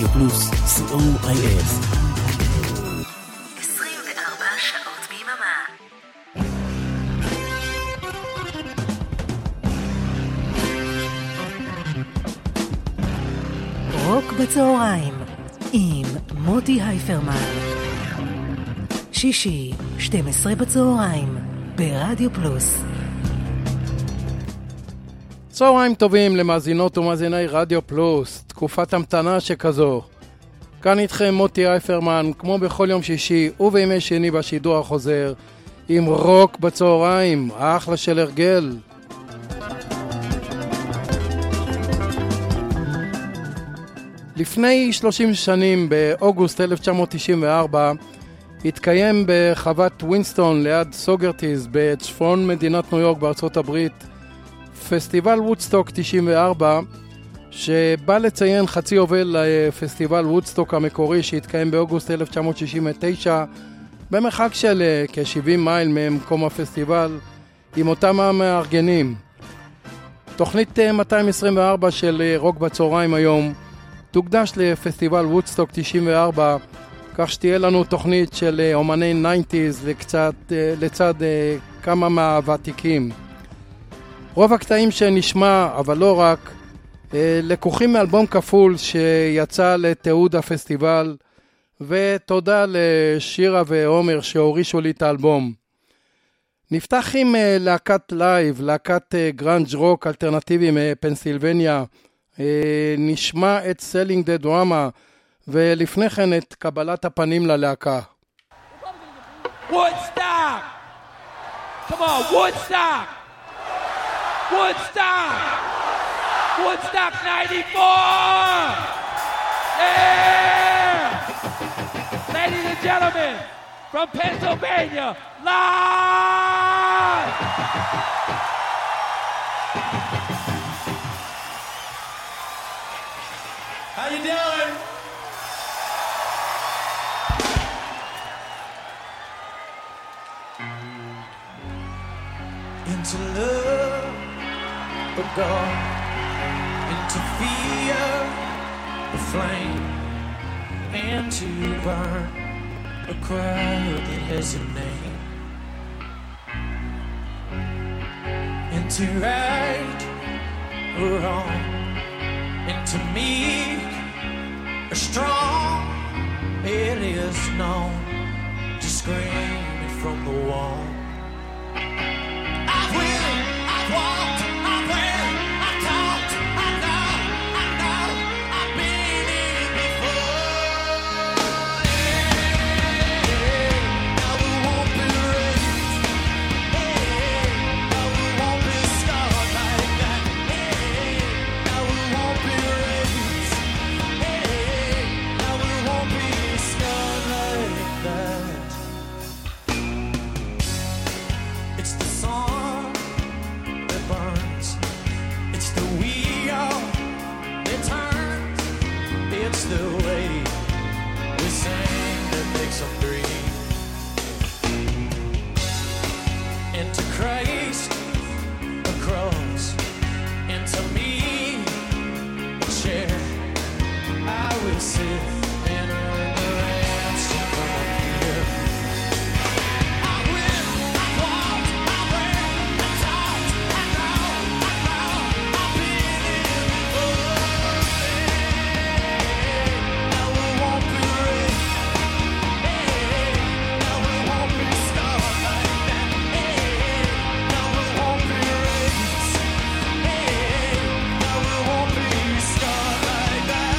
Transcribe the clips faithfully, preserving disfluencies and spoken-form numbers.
רדיו פלוס, סי או איי אס. עשרים וארבע שעות ביממה. רוק בצהריים עם מוטי הייפרמן. שישי, שתים עשרה בצהריים, ברדיו פלוס. צהריים טובים למאזינות ומאזיני רדיו פלוס, תקופת המתנה שכזו. כאן איתכם מוטי הייפרמן, כמו בכל יום שישי ובימי שני בשידור החוזר, עם רוק בצהריים, אחלה של הרגל. לפני שלושים שנים, באוגוסט אלף תשע מאות תשעים וארבע, התקיים בחוות ווינסטון ליד סוגרטיז בצפון מדינת ניו יורק בארצות הברית, פסטיבל וודסטוק תשעים וארבע, שבא לציין חצי יובל לפסטיבל וודסטוק המקורי שהתקיים באוגוסט אלף תשע מאות שישים ותשע, במרחק של כ-שבעים מייל ממקום הפסטיבל, עם אותם המארגנים. תוכנית מאתיים עשרים וארבע של רוק בצהריים היום תוקדש לפסטיבל וודסטוק תשעים וארבע, כך שתהיה לנו תוכנית של אומני ניינטיז לקצת, לצד כמה מהוותיקים. רוב הקטעים שנשמע, אבל לא רק, לקוחים מאלבום כפול שיצא לתיעוד הפסטיבל, ותודה לשירה ועומר שהורישו לי את האלבום. נפתח עם להקת לייב, להקת גרנג' רוק אלטרנטיבי מפנסילבניה. נשמע את Selling the Drama, ולפני כן את קבלת הפנים ללהקה. Woodstock! Come on, Woodstock! Woodstock! Woodstock ninety-four! Yeah! Ladies and gentlemen, from Pennsylvania, live! How you doing? Into love of God, into fear of flame, and to burn a crowd that has a name, into right or wrong, into meek or strong. It is known to scream it from the wall. I've win, I've walked, I've ran, I've talked, I know, I know, I've been here before. Yeah, now we won't be raised. Yeah, now we won't be scarred like that. Yeah, now we won't be raised. Yeah, now we won't be scarred like that. It's the song that burns. It's the wheel that turns. It's the way we sing that makes them dream. Into Christ, a cross. Into me, a chair. I will sit and earn the ransom from here. I will, I walked, I ran, I talked, I know, I know, I've been here before. Now we won't be raised. Now we won't be scarred like that. Now we won't be raised. Now we won't be scarred like that.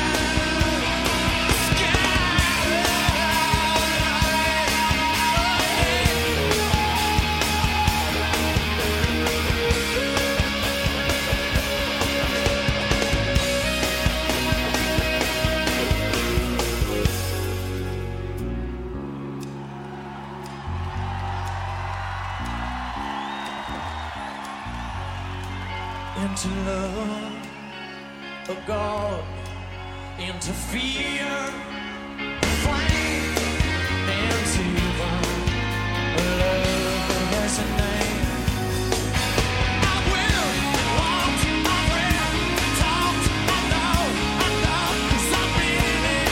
Into love of God, into fear, flame, into burn, a love that has a name. I will, I walked, I ran, I talked, I know, I know, 'cause I've been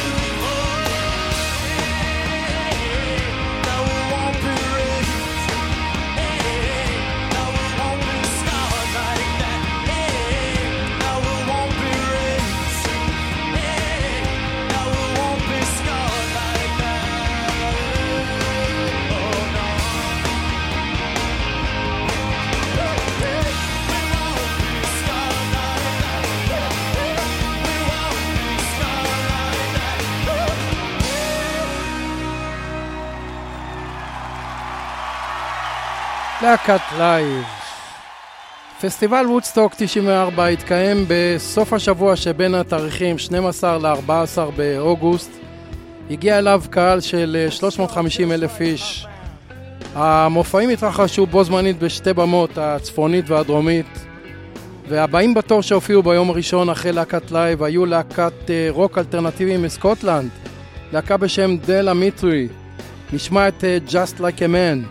להקת לייב. פסטיבל וודסטוק תשעים וארבע התקיים בסוף השבוע שבין התאריכים שנים עשר ל-ארבעה עשר באוגוסט. הגיע אליו קהל של שלוש מאות וחמישים אלף איש. המופעים התרחשו בו זמנית בשתי במות, הצפונית והדרומית. והבאים בתור שהופיעו ביום הראשון אחרי להקת לייב היו להקת רוק אלטרנטיבי מסקוטלנד, להקה בשם דלה מיטרי. נשמע את Just Like a Man.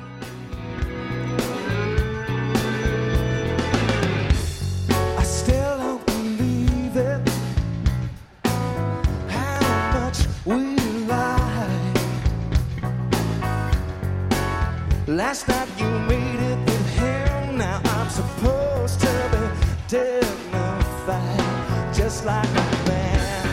Last night you made it with him. Now I'm supposed to be dignified, just like a man.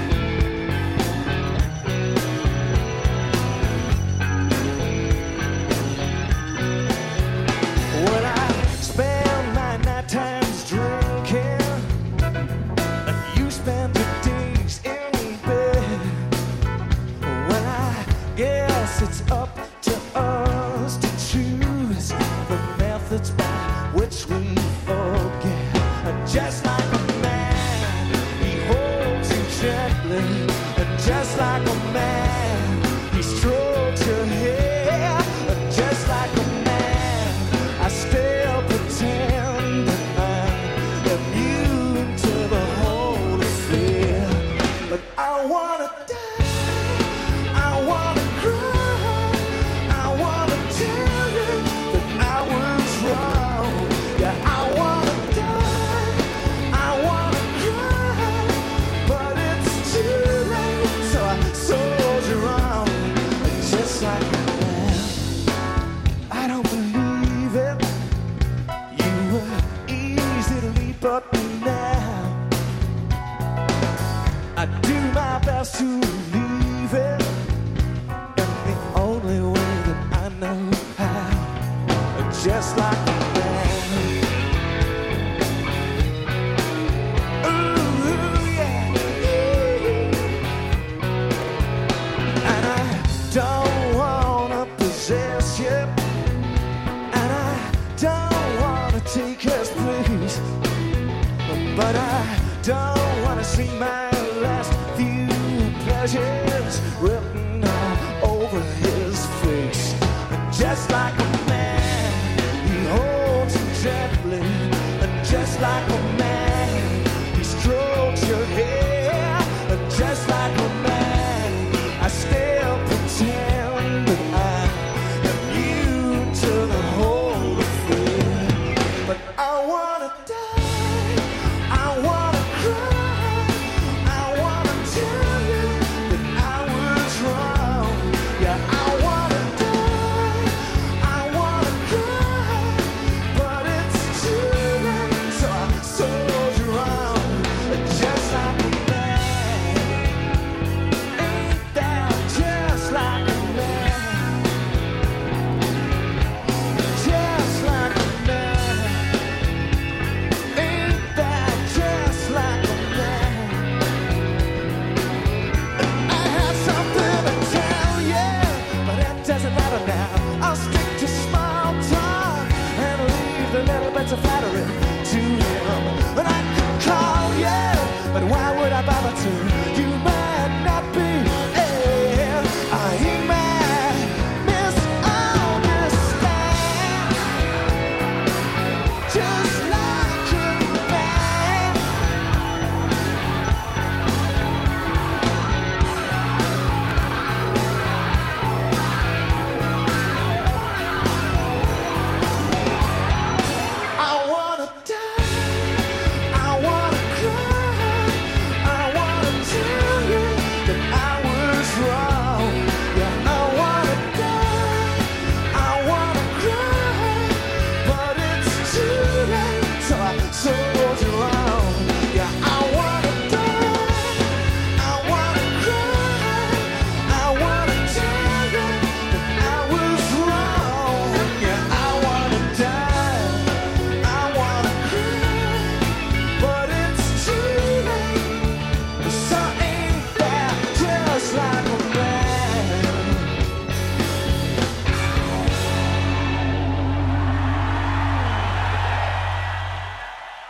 When I spend my night times drinking, and you spend your days in bed, well, I guess it's up to us to choose the methods by which we forget. And just like a man, he holds you gently. And just like a man, he strokes your hair. And just like a man, I still pretend that I'm immune to the whole affair. But I wanna die, I wanna cry, I wanna tell you that I was wrong. Yeah, I wanna die, I wanna cry, but it's too late, so I soldier on, just like a man. I don't believe it. You were easy to leave, but now I do my best to leave it. And the only way that I know how, just like a man. Ooh, yeah. And I don't wanna possess you, and I don't wanna take his place, but I don't wanna see my last few pleasures written all over his face. And just like a man, he holds you gently. And just like a man, he strokes your hair. And just like a man, I still pretend that I'm immune to the whole affair. But I wanna die, I wanna cry, I wanna tell you that I was wrong. Yeah, I wanna die, I wanna cry, but it's too late, so I soldier on, just like a man. Ain't that just like a man? Just like a man. Ain't that just like a man? I have something to tell you, but it doesn't matter now. I'll stick to small talk and leave the little bits of flattery to him. But I could call you, but why would I bother to? You might not be here. I might misunderstand. Just like a man. I wanna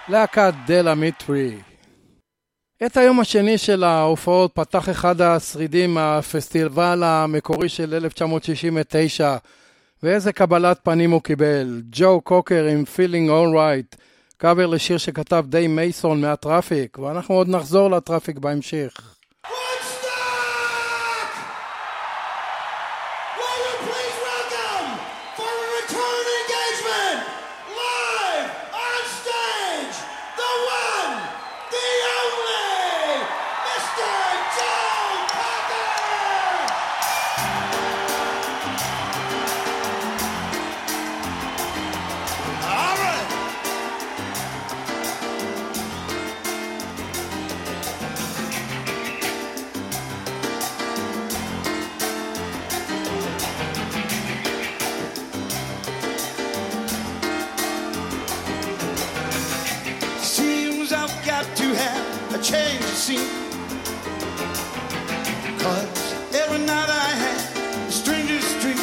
להקת דלה מיטרי. את היום השני של ההופעות פתח אחד השרידים מהפסטיבל המקורי של אלף תשע מאות שישים ותשע, ואיזה קבלת פנים הוא קיבל. ג'ו קוקר עם Feeling All Right, קאבר לשיר שכתב די מייסון מהטראפיק, ואנחנו עוד נחזור לטראפיק בהמשך. Change the scene, 'cause every night I had a stranger's dream,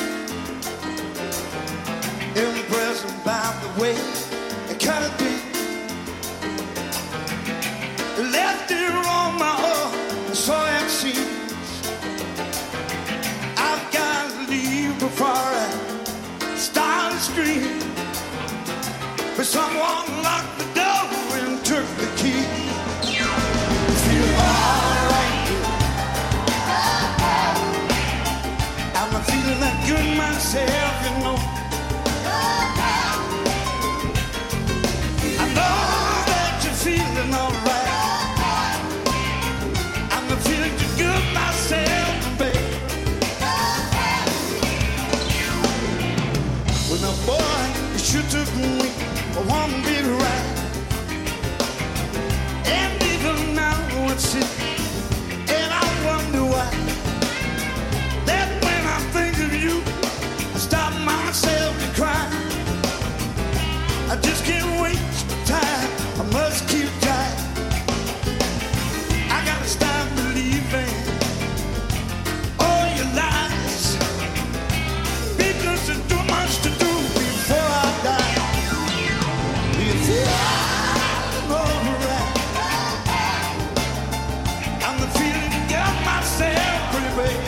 impressed by the way it cut it deep, left it on my own, so it seems. I've got to leave before I start to scream, but someone locked the door and took the key. Feeling good myself, you know. I know that you're feeling alright. I'm feeling too good myself, babe. When a boy should took me one big ride, and even now it's it, and I wonder why. Stop myself to cry. I just can't waste time. I must keep tight. I gotta stop believing all your lies, because there's too much to do before I die. If I'm alright, I'm the feeling of myself, pretty baby.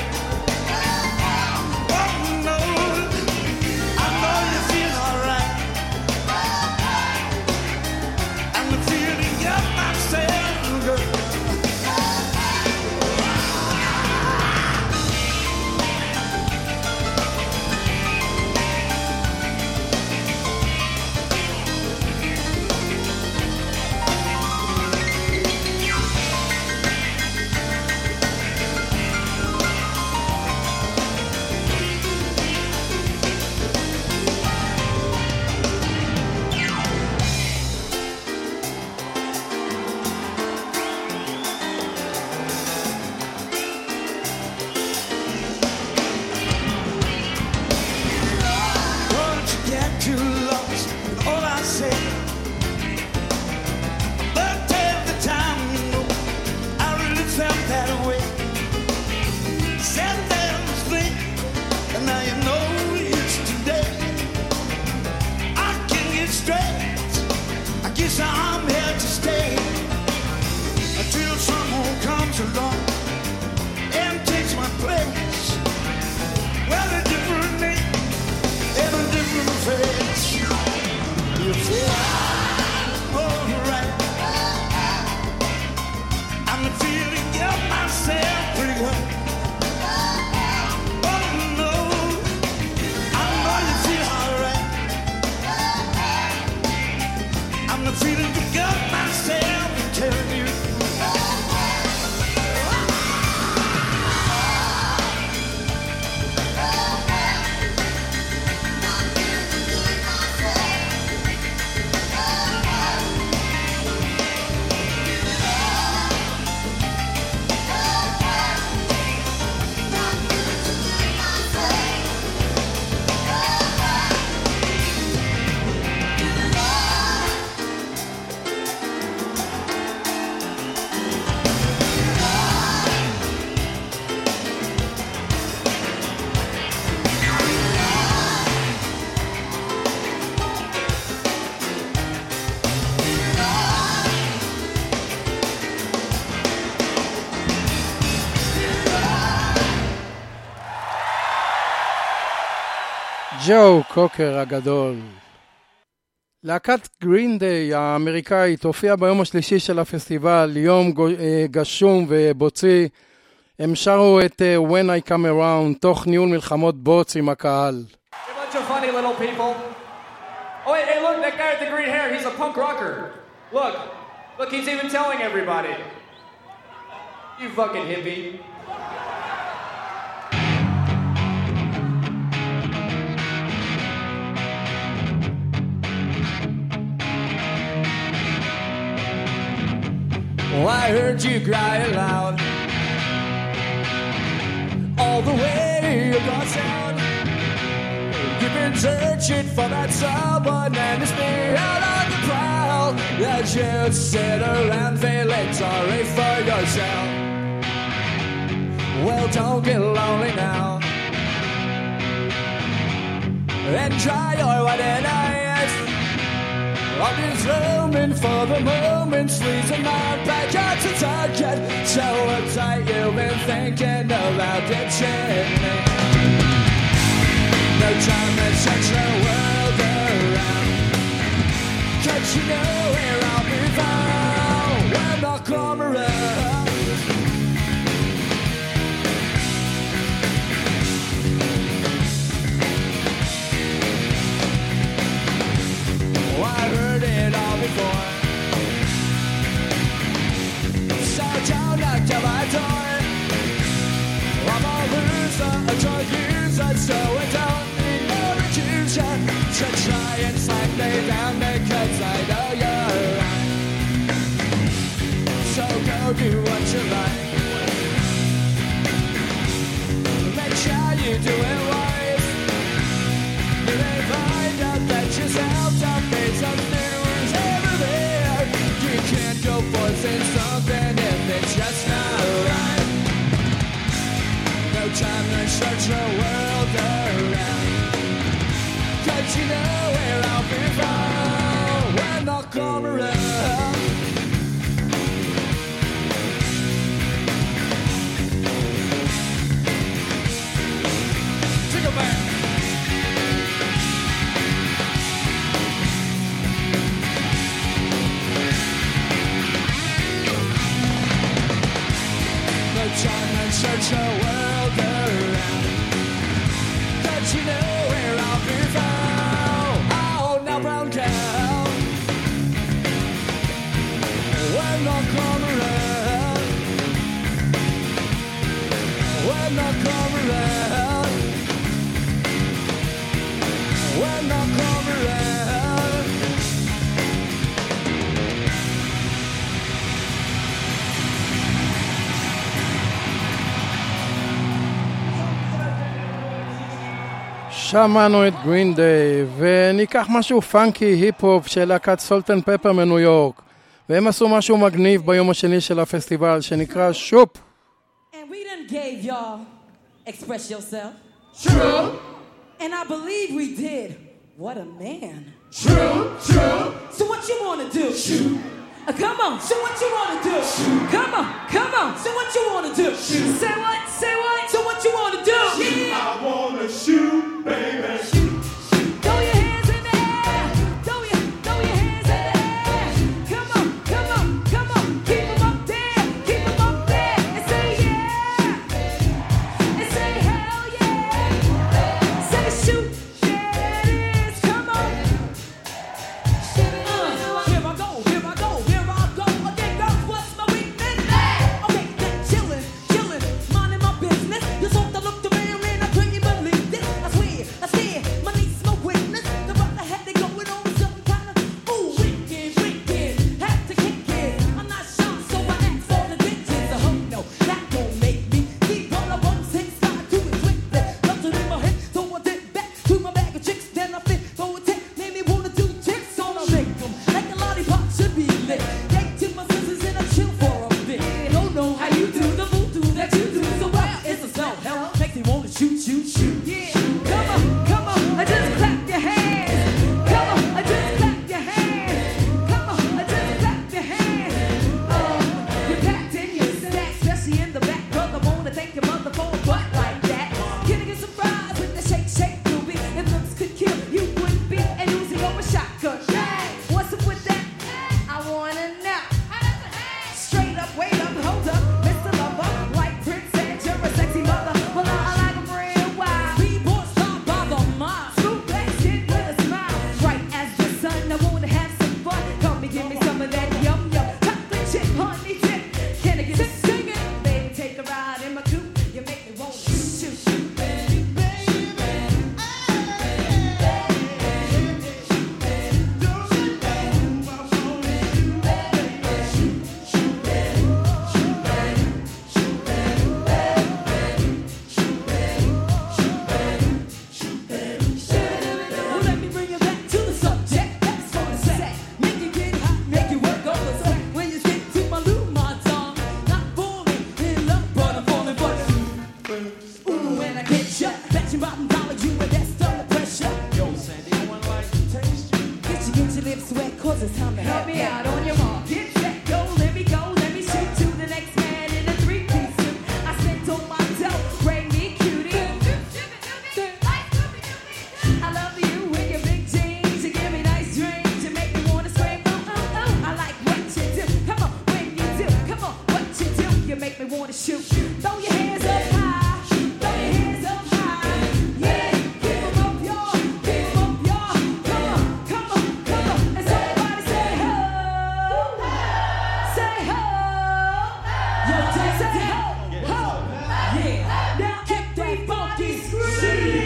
ג'ו קוקר הגדול. להקת גרין דיי האמריקאית הופיעה ביום השלישי של הפסטיבל, יום גשום ובוצי. הם שרו את When I Come Around תוך ניהול מלחמות בוץ עם הקהל. A bunch of funny little people. Oh, hey, hey, look, that guy with the green hair, he's a punk rocker. Look, look, he's even telling everybody. You fucking hippie. Oh, I heard you crying loud all the way across town. You've been searching for that someone, and it's me out on the prowl. That you sit around feeling sorry for yourself. Well, don't get lonely now, and try your what it is. I'm just roaming for the moment, squeezing my back out to target. So uptight you've been thinking about ditching me. No time to touch the world around, 'cause you know where I'll be found when I come around. I've heard it all before, so don't knock to my door. I'm a loser, a drug user, so I don't need no accuser to try and slap me down because I know you're right. So go do what you like, make sure you do it right. You may find out that yourself don't make some news everywhere. You can't go forcing something if it's just not right. No time to search the world around, 'cause you know where I'll be found when I come around. Take a back. Trying to search the world around, 'cause you know where I'll be found. Oh, now brown cow, when I come around, when I come around, when I come around. שמענו את גרין דיי, וניקח משהו פאנקי היפ-הופ של להקת סולט אנד פפר מניו יורק, והם עשו משהו מגניב ביום השני של הפסטיבל שנקרא שופ. And we done gave y'all express yourself. True, And I believe we did. What a man. true, true. So what you wanna do? Shoot. Uh, come on. So what you wanna do? Shoot. Come on. Come on. So what you wanna do? Shoot. Say what? Say what? So what you wanna do? Yeah. I wanna shoot, baby. Shoot. Throw your hands in the air. Throw your, throw your hands in the air. Come on. Come on. Come on. Keep 'em up there. Keep 'em up there. And say yeah. And say hell yeah. Say shoot. Yeah, it is. Come on. Uh, here I go. Here I go. Here I go. Okay, girls, what's my weakness? Okay, then chillin', chillin', minding my business. You thought I looked around and I couldn't believe this. I swear, I swear, Let me out on your mark. Get set, go, let me go, let me shoot to the next man in a three-piece suit. I sent on my dough, bring me cutie. I love you in your big jeans. You give me nice dreams. You make me wanna scream. Oh, oh, oh. I like what you do. Come on, when you do. Come on, what you do. You make me wanna shoot. Throw your hands up high. Throw your hands up high. Yeah, keep 'em up, y'all. Keep 'em up, y'all. Come on, come on, come on. And somebody say ho. Say ho. Yo, say ho. Ho. Yeah. Now kick that funky groove.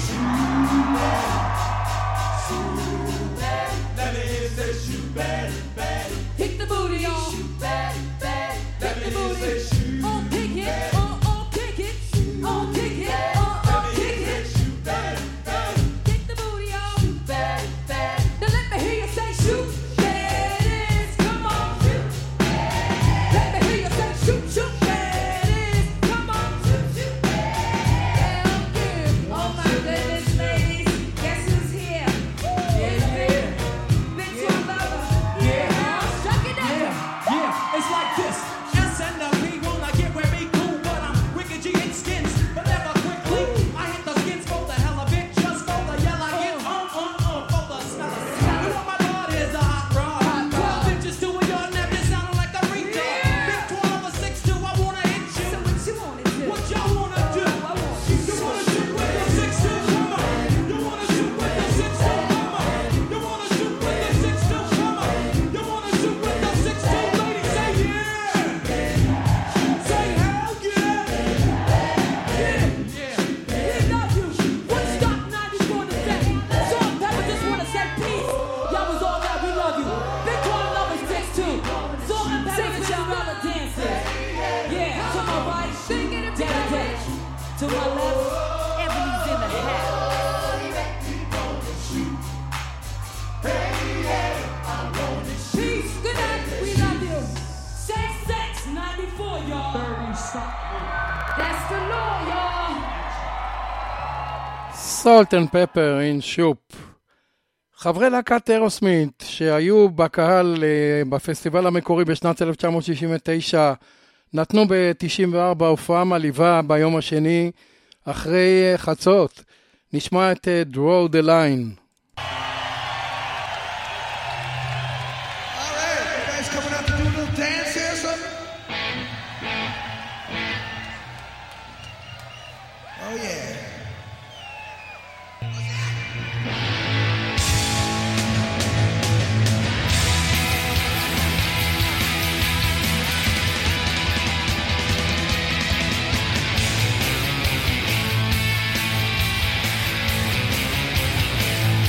Kick the booty on. Kick the booty. On kick it. On on kick it. On kick it. On on kick it. Kick the booty on. Now let me hear you say shoot. That is. Come on. Shoot. Let me hear you say shoot. Shoot. That is. Come on. Shoot. Shoot. Yeah, yeah. Oh my goodness, ladies. Guess who's here? Yeah, yeah. Big Twin Lover. Yeah. Suck it up. Yeah, yeah, it's like this. S and the P wanna get with me cool, but I'm wicked G hit skins, but never quickly. I hit the skins for the hell of it, just for the yell I get on, on, on, for the smell of it. You know my body is a hot rod. Twelve bitches doing your nap, you sounding like a retard. Big twelve over six two, I wanna hit you. So what you wanna do? What y'all wanna do? I want you. You wanna shoot with the six two, come on. You wanna shoot with the six two, come on. You wanna shoot with the six two, come on. You wanna shoot with the six two, ladies, say yeah. Say hell yeah. Yeah, we love you. Woodstock ninety-four to say. Salt and Pepper just wanna say peace. Y'all was all right, we love you. Big Twin Lovers six two. Salt and Pepper just brother dancers. Yeah, to my right, Dedicate. To my left, Ebony's in the hat. Peace, good night, we love you. Sex, sex, ninety-four, y'all. That's the law, y'all. Salt and Pepper in שופ. חברי להקת אירוסמית שהיו בקהל אה, בפסטיבל המקורי בשנת אלף תשע מאות שישים ותשע נתנו ב-תשעים וארבע הופעה מלהיבה ביום השני אחרי אה, חצות. נשמע את אה, Draw the Line. All right, you guys coming out to do a little dance here or something? Oh yeah. Draw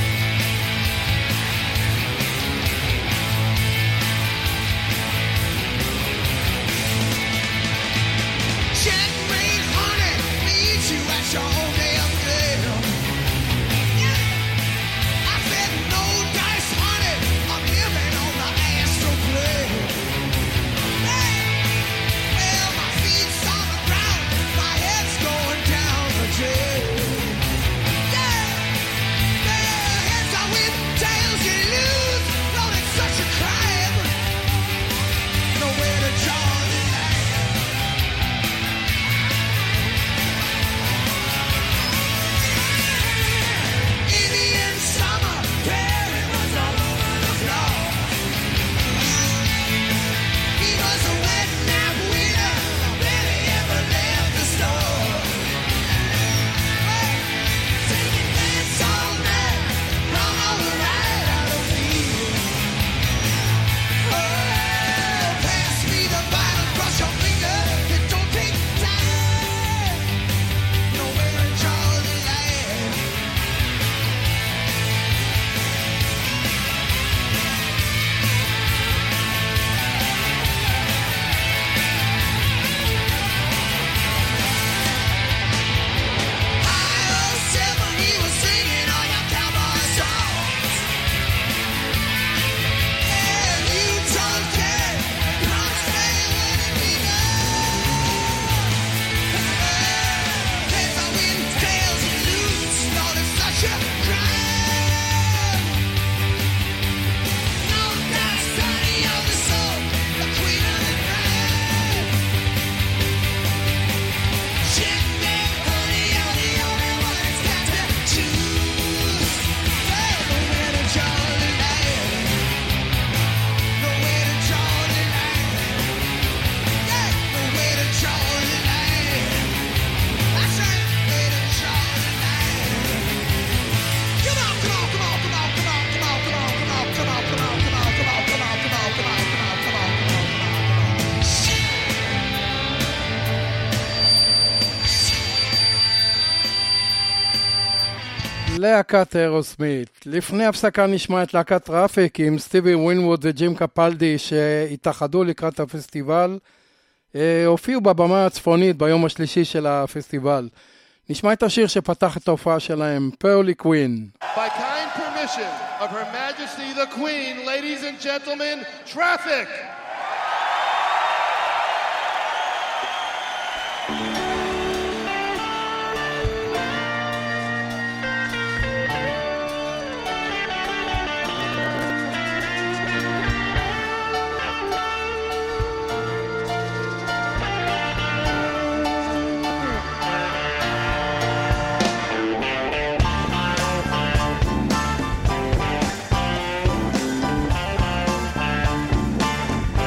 להקת אירוסמית. לפני הפסקה נשמע את להקת טראפיק עם סטיבי ווינווד וג'ים קפלדי שהתאחדו לקראת הפסטיבל. אה, הופיעו בבמה הצפונית ביום השלישי של הפסטיבל. נשמע את השיר שפתח את ההופעה שלהם, פרלי קווין. By kind permission of Her Majesty the Queen, ladies and gentlemen, Traffic! Thank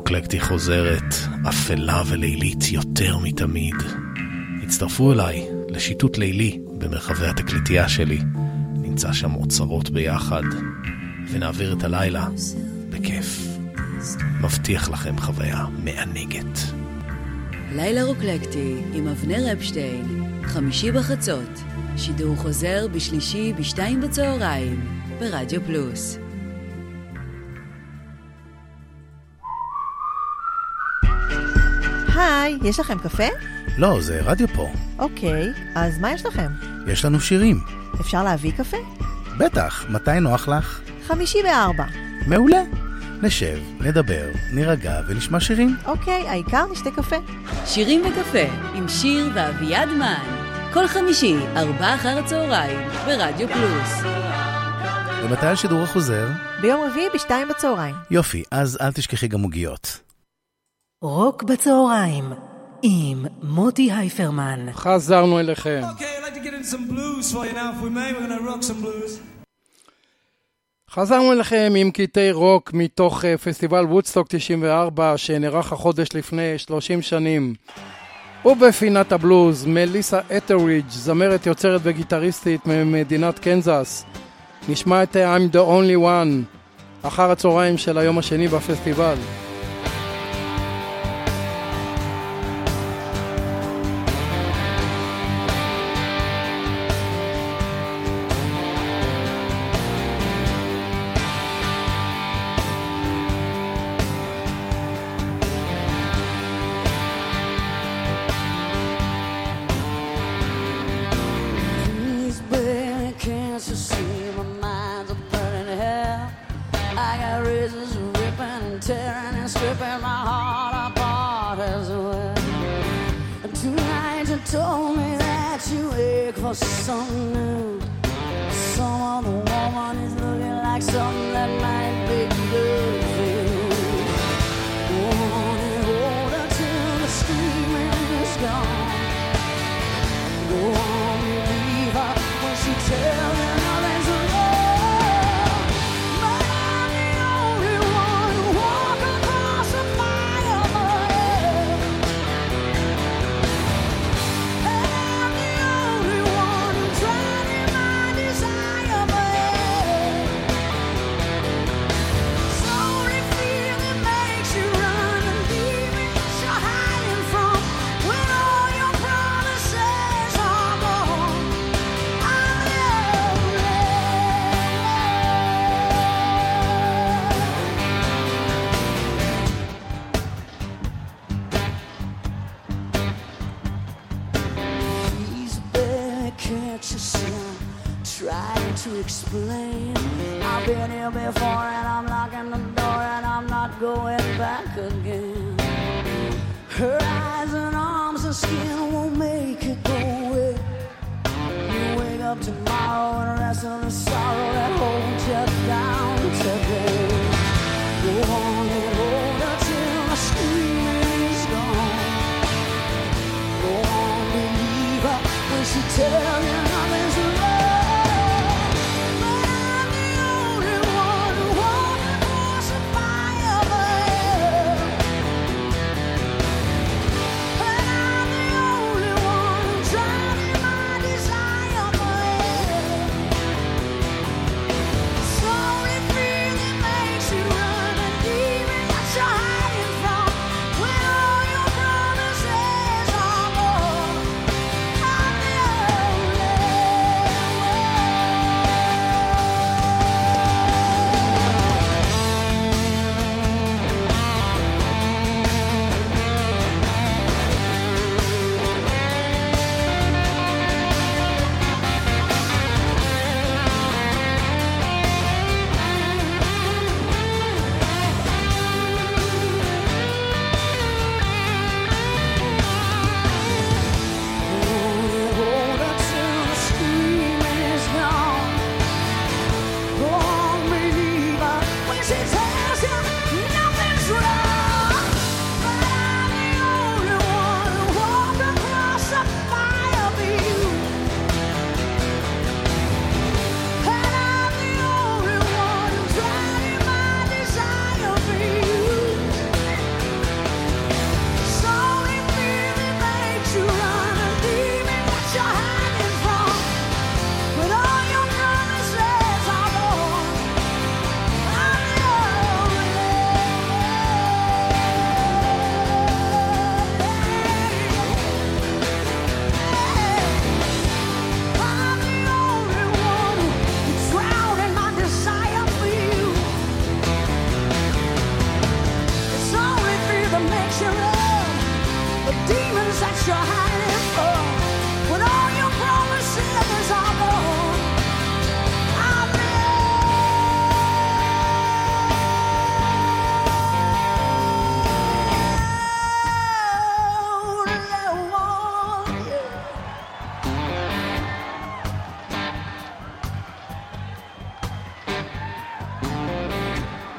רוקלקטי חוזרת, אפלה ולילית יותר מתמיד. הצטרפו אליי לשיטוט לילי במרחבי התקליטייה שלי. נמצא שם אוצרות ביחד, ונעביר את הלילה בכיף. מבטיח לכם חוויה מענגת. לילה רוקלקטי עם אבנר אפשטיין, חמישי בחצות, שידור חוזר בשלישי בשתיים בצהריים, ברדיו פלוס. היי, יש לכם קפה? לא, זה רדיו פה. אוקיי, אז מה יש לכם? יש לנו שירים. אפשר להביא קפה? בטח, מתי נוח לך? חמישי בארבע. מעולה. נשב, נדבר, נירגע ונשמע שירים. אוקיי, העיקר נשתה קפה. שירים וקפה עם שיר ואביעד מן. כל חמישי, ארבע אחר הצהריים, ברדיו פלוס. ומתי השידור החוזר? ביום רביעי בשתיים בצהריים. יופי, אז אל תשכחי גם עוגיות. רוק בצהריים עם מוטי הייפרמן. חזרנו אליכם. Okay, I'd like to get in some blues for you now. If we may, we're going to rock some blues. חזרנו אליכם עם קטעי רוק מתוך פסטיבל וודסטוק תשעים וארבע שנערך החודש לפני שלושים שנים. ובפינת הבלוז מליסה את'רידג', זמרת יוצרת וגיטריסטית ממדינת קנזס. נשמע את I'm the only one אחר הצהריים של היום השני בפסטיבל. Try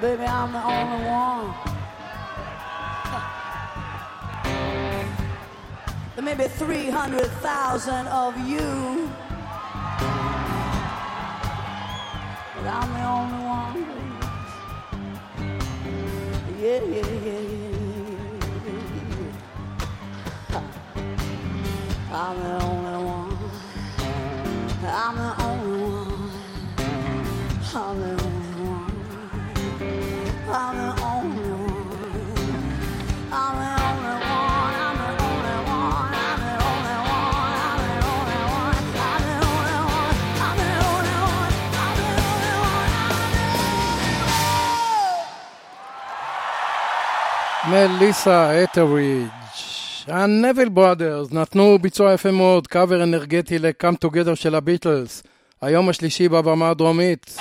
Baby, I'm the only one. There may be three hundred thousand of you, but I'm the only one. Yeah, yeah, yeah, yeah, yeah, yeah. I'm the only one. I'm the only one. I'm the only one. I'm the only one. I'm the only one. I'm the only one. I'm the only one. I'm the only one. I'm the only one. I'm the only one. I'm the only one. מליסה את'רידג'. הנביל ברודרס נתנו ביצוע יפה מאוד, קאבר אנרגטי ל-Come Together של הביטלס, היום השלישי בבמה הדרומית.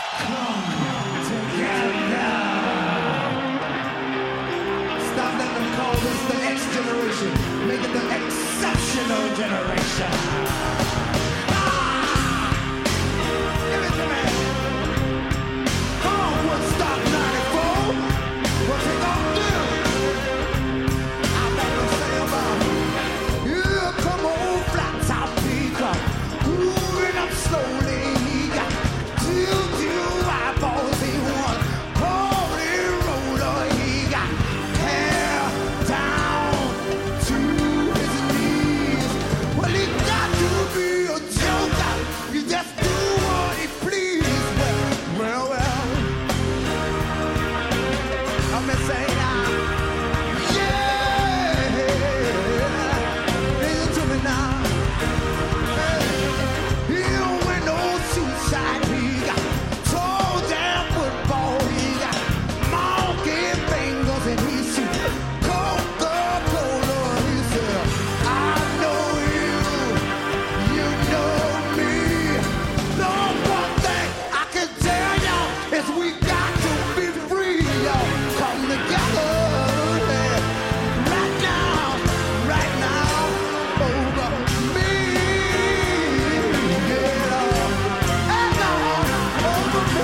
Stop letting them call this the X generation. Make it the exceptional generation. Ah! Give it to me. Come on, Woodstock ninety-four. What's it gonna do? I got to say about it. Here come old flat top peacock, moving up slowly. He got two, two eyeballs. He won. Holy roller. He got hair down to his knees. Well, he got to be a joker. You just do what he please. Well, well, well. I'm gonna say now. Yeah. Listen to me now. Hey. He don't wear no suicide. He got tall down football. He got monkey fingers and he see Coca-Cola. He said, I know you, you know me. No one thing I can tell y'all is we got to be free, y'all. Come together, yeah. Right now, right now, over me, yeah. And now, over me.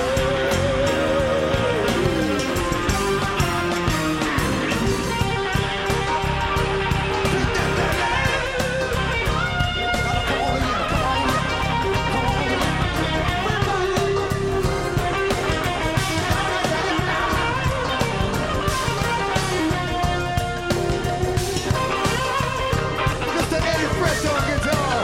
Mister Eddie Fresh on guitar.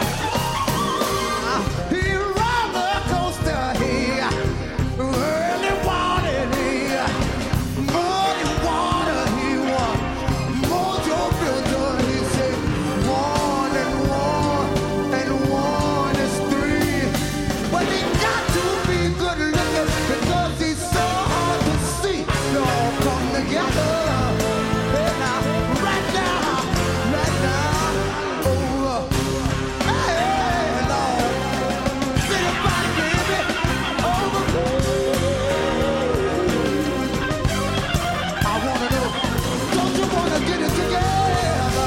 He roller coaster here, early wanted here, muddy water he want, mojo filter he said, one and one and one is three. But he got to be good looking because he's so hard to see. They all come together. Hey, now, right now, right now, over. Hey, Lord, sing about it, baby, over. I wanna know, don't you wanna get it together?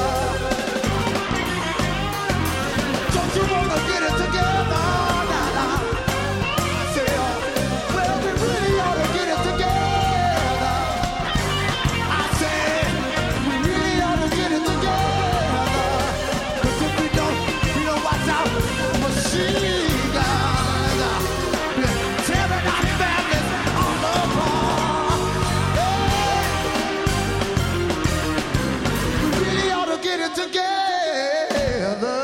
Don't you wanna get it together? Nah, nah. Say, uh, well, we really ought to get it together. I said, we really ought to get it together. 'Cause if we don't, we don't watch out machine guns. Yeah, tearing our families all apart. Hey, we really ought to get it together.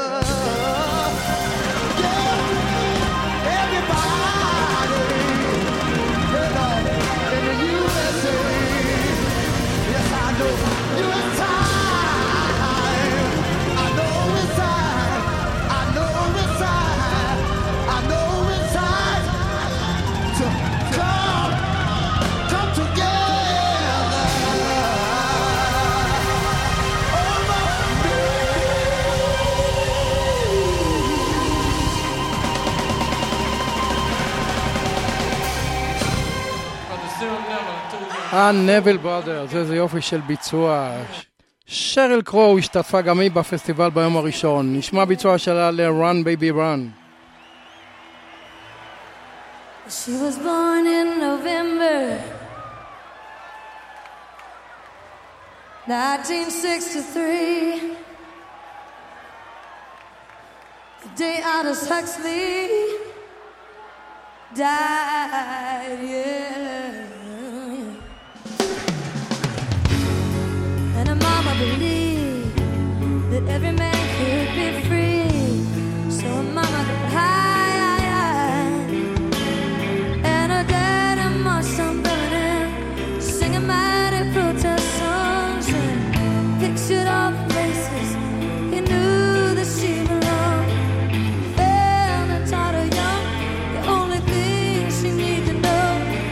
Yeah, everybody, you know, in the U S A. Yes, I know you in time. I know it's time. I know it's time. I know it's time to come, come together. Over me. הנביל ברודרס, איזה יופי של ביצוע. שריל קרו השתתפה גם היא בפסטיבל ביום הראשון. נשמע ביצוע שלה ל-Run Baby Run. She was born in November nineteen sixty-three, the day Aldous Huxley died, yeah. And her mama believed that every man could be free, so her mama got high, high, high. And her daddy marched on Birmingham, singing mighty protest songs and pictured all the places he knew that she belonged. Fell and taught her young the only thing she needed to know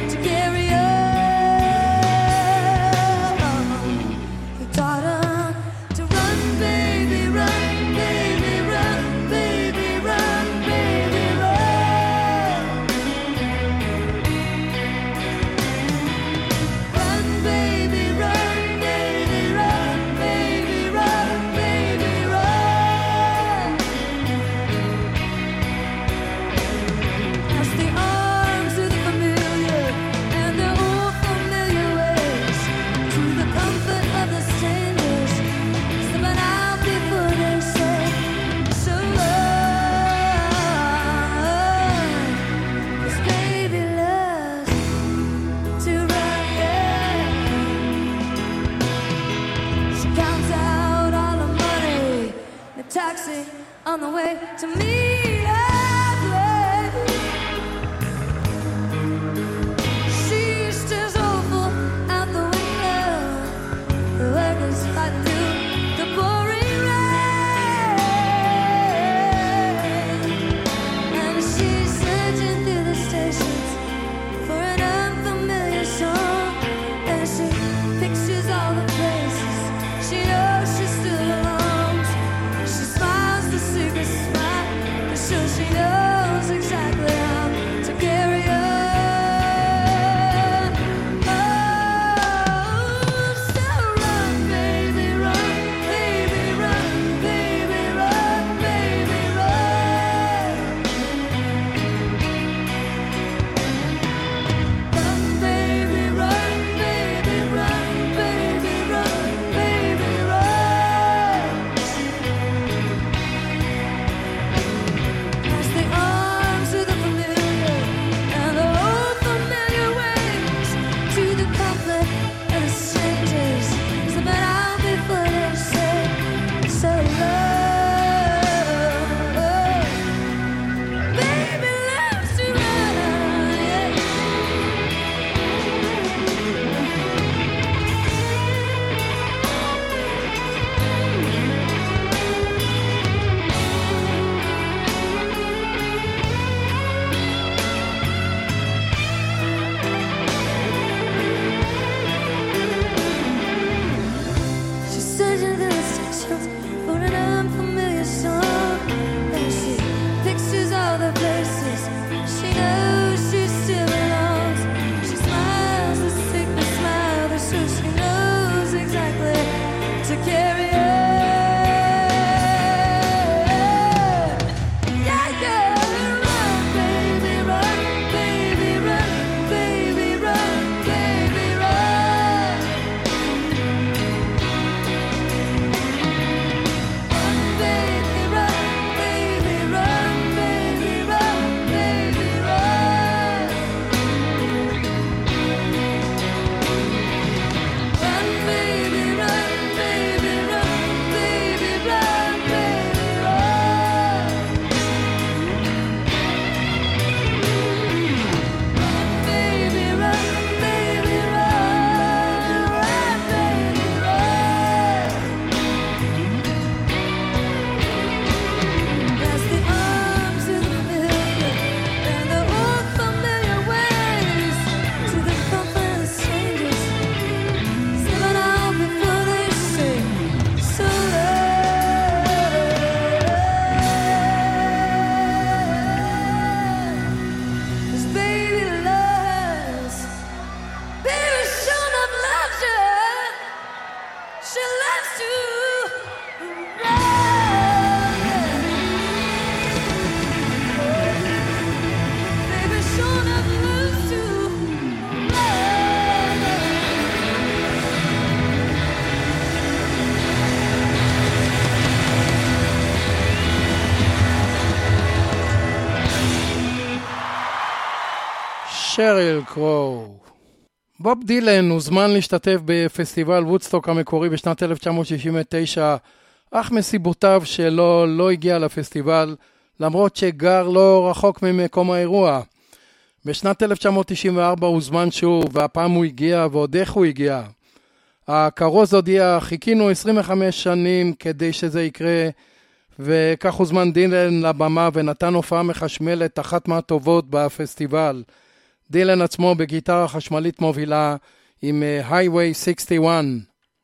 שריל קרו. בוב דילן הוזמן להשתתף בפסטיבל וודסטוק המקורי בשנת אלף תשע מאות שישים ותשע, אך מסיבותיו שלו לא הגיע לפסטיבל, למרות שגר לא רחוק ממקום האירוע. בשנת אלף תשע מאות תשעים וארבע הוזמן שוב, והפעם הוא הגיע, ועוד איך הוא הגיע. הכרוז הודיע, חיכינו עשרים וחמש שנים כדי שזה יקרה, וכך הוזמן דילן לבמה ונתן הופעה מחשמלת, אחת מהטובות בפסטיבל. דילן עצמו בגיטרה חשמלית מובילה עם Highway sixty-one.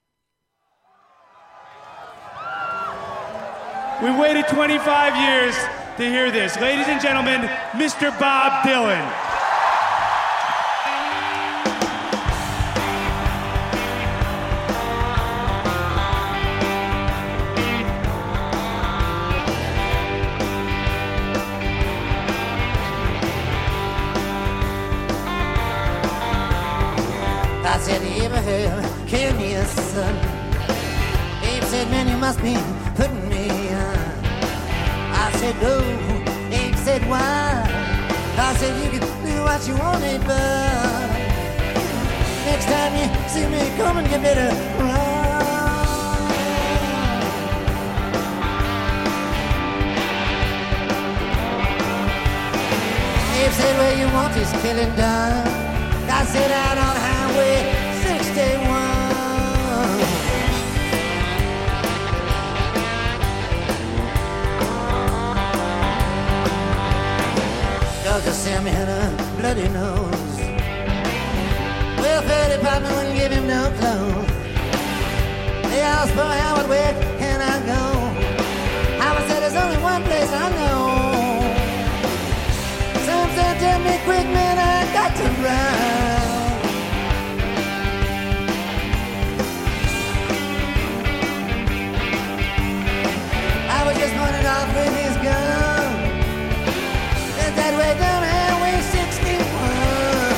We waited twenty-five years to hear this. Ladies and gentlemen, Mister Bob Dylan. I said, you ever heard, kill me a son? Abe said, man, you must be putting me on. I said, no. Abe said, why? I said, you can do what you want, Abe, but next time you see me coming, you better run. Abe said, where you want this killing done? I said, out on Highway sixty-one. Doctor Sammy had a bloody nose. Welfare department wouldn't give him no clothes. They asked for Howard, where can I go? Howard said, there's only one place I know. Some said, tell me quick, man, I got to run. I was just running off with his gun. There's that way down Highway sixty-one.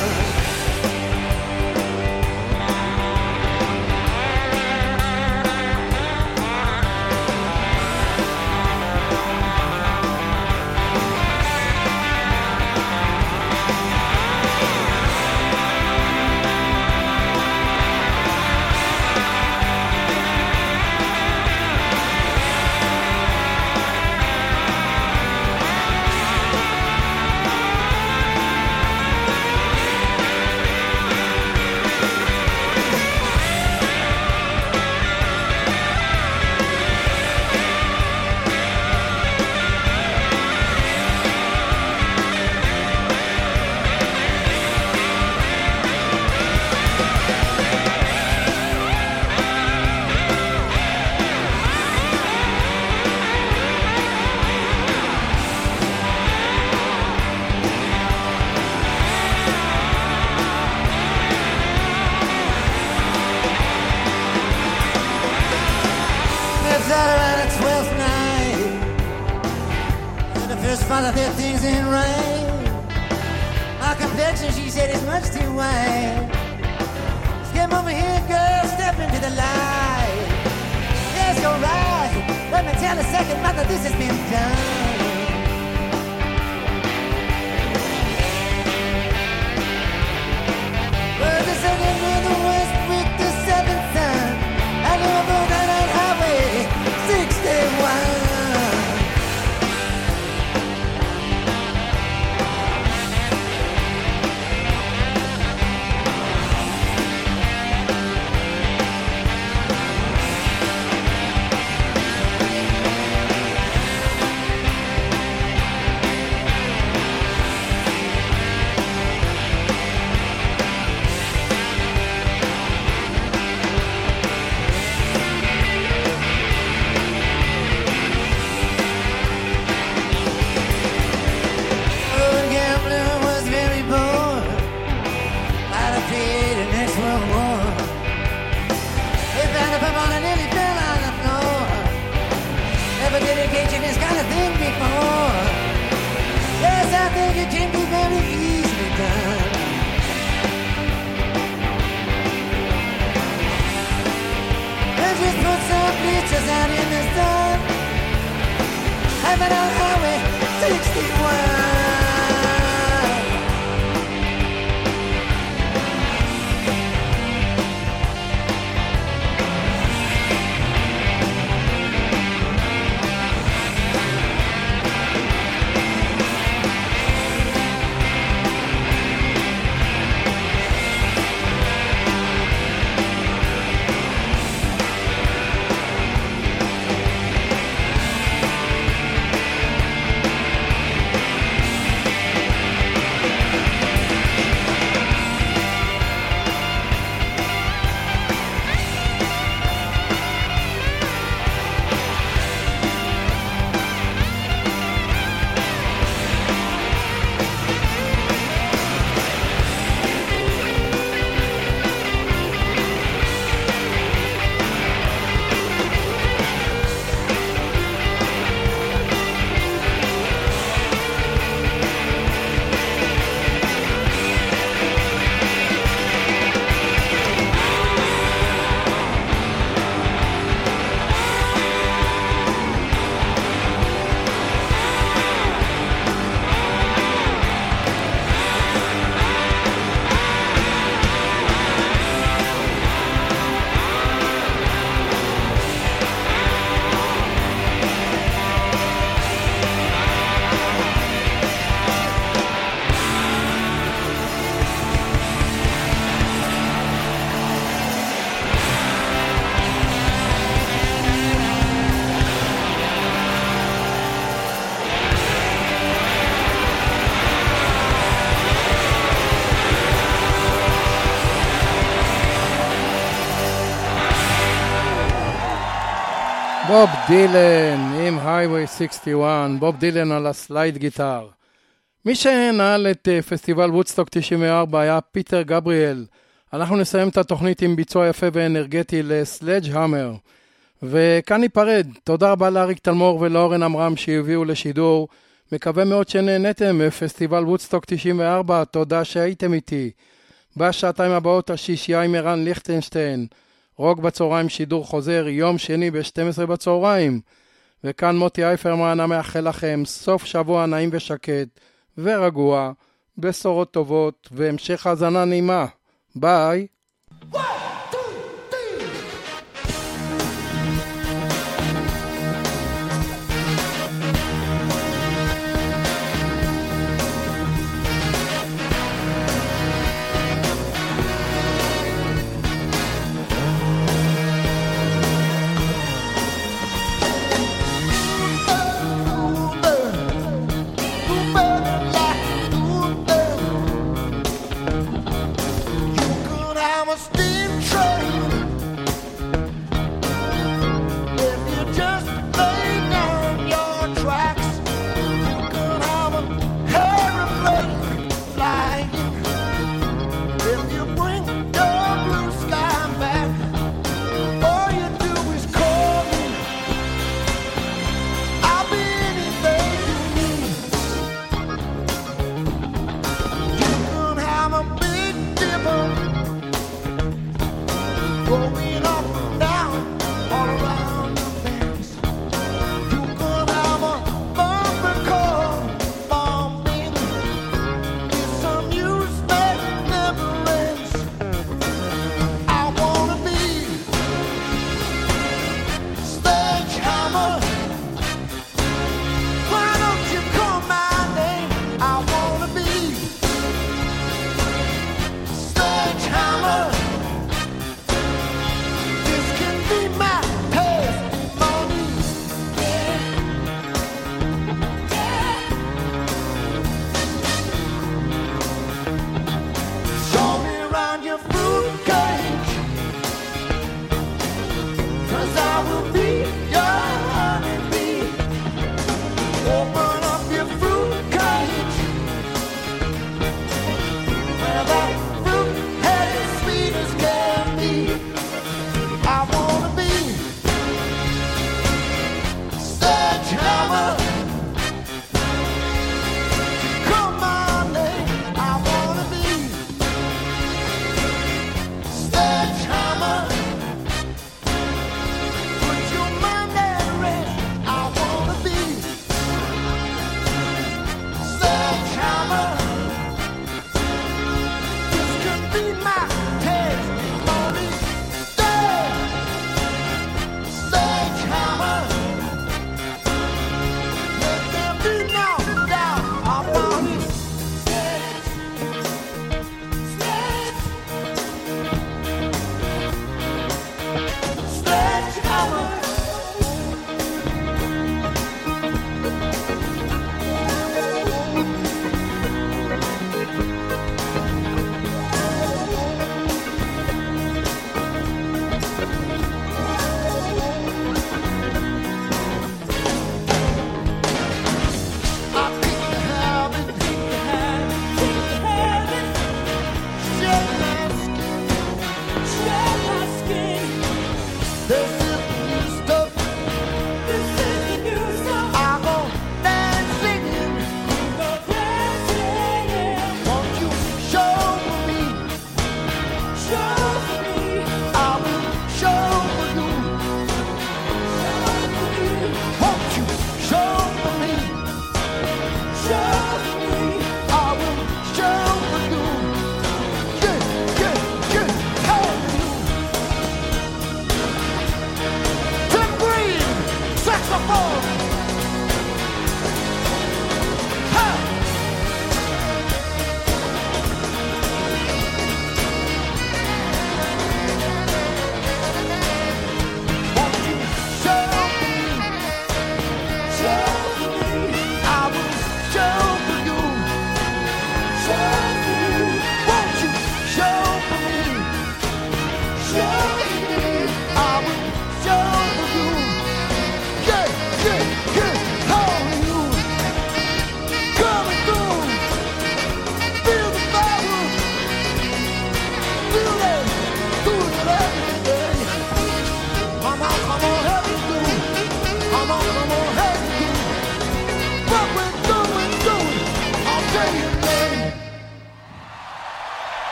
Father, their things ain't right. My complexion, she said, is much too white. Step over here, girl, step into the light. Yes, you're right. Let me tell a second mother, this has been done. Well, the second in the west with the seventh son. I go over down that highway sixty-one. בוב דילן עם הייווי שישים ואחת, בוב דילן על הסלייד גיטר. מי שנעל את uh, פסטיבל וודסטוק תשעים וארבע היה פיטר גבריאל. אנחנו נסיים את התוכנית עם ביצוע יפה ואנרגטי לסלאג' המר. וכאן ניפרד. תודה רבה לאריק תלמור ולאורן אמרם שהביאו לשידור. מקווה מאוד שנהנתם בפסטיבל וודסטוק תשעים וארבע. תודה שהייתם איתי. בשעתיים הבאות השישייה עם ערן ליכטנשטיין. רוק בצהריים שידור חוזר יום שני ב-שתים עשרה בצהריים. וכאן מוטי אייפרמן המאחל לכם סוף שבוע נעים ושקט ורגוע, בשורות טובות והמשך האזנה נעימה. ביי. Could I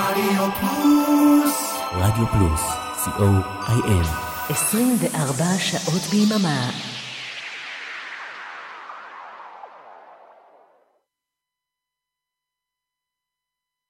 רדיו פלוס. רדיו פלוס, סי או איי אל. עשרים וארבע שעות ביממה.